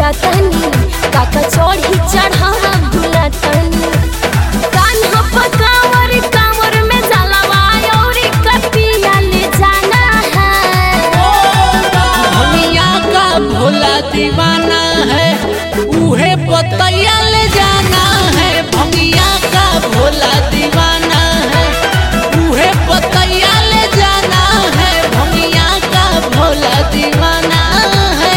भूला तनी काका चढ़ी चढ़ावा भूला तनी कान्हा पकावर कांवर में जलवा और कपिया ले जाना है भंगिया का भोला दीवाना है उहे पतैया ले जाना है भंगिया का भोला दीवाना है उहे पतैया ले जाना है भंगिया का भोला दीवाना है।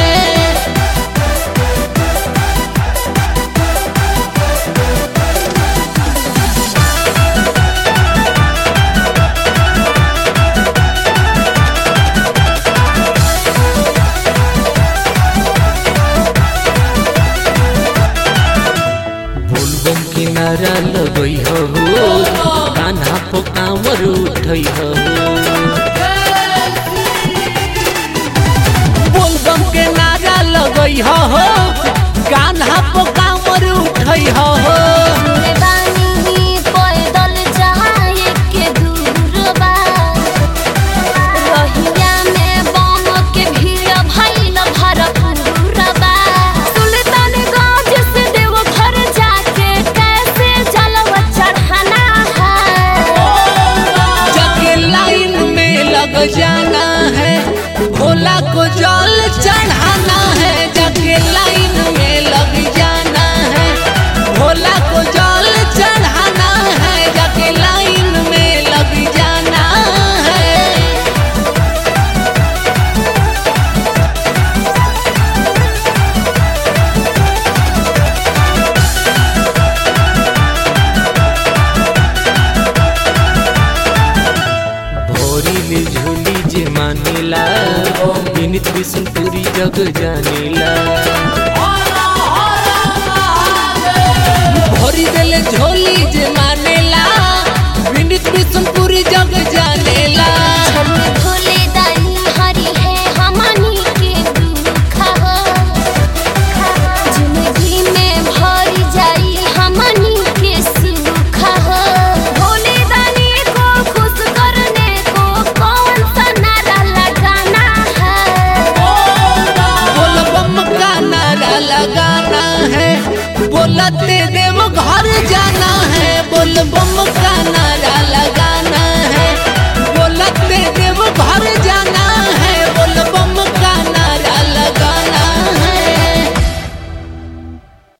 बोलबम किनारा लगई हो कान्हा पो कांवर उठई हो बोलबम के नारा लगई हो कान्हा पो कांवर उठई हो सुने बानी पैदल जाए के दूर बा रहिया में बम के भीड़ भइल भरपूर बा सुल्तानगंज से देवघर जाके कैसे जलवा चढ़ाना है जाके लाइन में लग जाना है भोला को जल चढ़ाना है जाके लाइन में लग जाना है भोला को जल चढ़ाना है जाके लाइन में लग जाना है। भोरी ले झूली जे मानेला विनित विष्णुपुरी जग जानेला भोरी देले झोली जे मानेला विनित विष्णुपुरी जग जानेला छोड़ भोले दानी हरि है हमनी के दुख हो जिंदगी में भर जाई हमनी के सुख हो भोले दानी को खुश करने को कौन सा नारा लगाना है बोलबम का नारा लगाना है बोलते देव घर जाना है बोलबम का